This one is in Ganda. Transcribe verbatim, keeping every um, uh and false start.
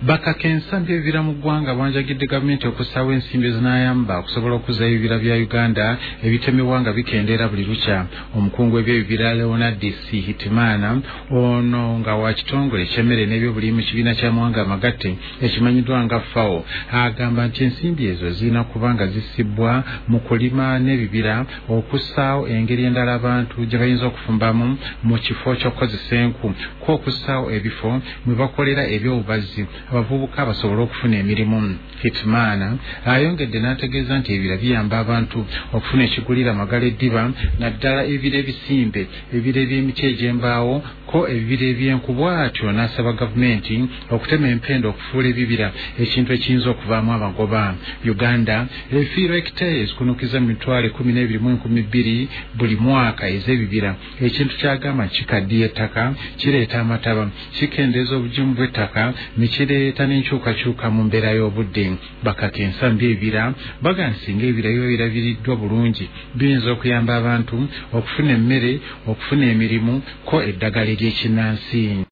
Bakakensa by'ebibira mu ggwanga banjagidde gavumenti okussawo ensimbi ezinayamba okusobola okuzza ebibira bya Uganda ebitemebwa nga bikendeera buli lukya. Omukungu w'ebyebibira Leonard C. Hitimana ono nga wa kitongole ky'emmere n'ebyobulimi mu kibiina kya Mwanga Amagatte ekimanyiddwa nga F A O agamba nti ensimbi ezo zirina kuba nga zissibwa mu kulima n'ebibira okussaawo engeri endala abantu gye bayinza okufumbamu mu kifo ky'okukozesa enku ko okussaawo ebifo mwe bakolera ebyobubazzi abavubuka basobole okufuna emirimu. Hitman ayongedde n'ategeeza nti ebibira biyamba abantu okufuna ekigulira amagala eddiba naddala ebibira ebisimbe ebibira eby'emiti egy'embaawo ko ebibira eby'enku bw'atyo n'asaba gavumenti okutema empenda okufuula ebibira ekintu ekiyinza okuvaamu amagoba. Uganda efiirwa hekitaali ezikunukiza mu mitwalo ekumi n'ebiri mu enkumi bbiri buli mwaka ez'ebibira ekintu kyagamba kikaddiya ettaka kireeta amataba kikendeeza obugimu bw'ettaka ne kireeta n'enkyukakyuka mu mbeera y'obudde. Bakakensa by'ebibira baga singa ebibira biba birabiriddwa bulungi biyinza okuyamba abantu okufuna emmere okufuna emirimu ko eddagala ery'ekinnansi.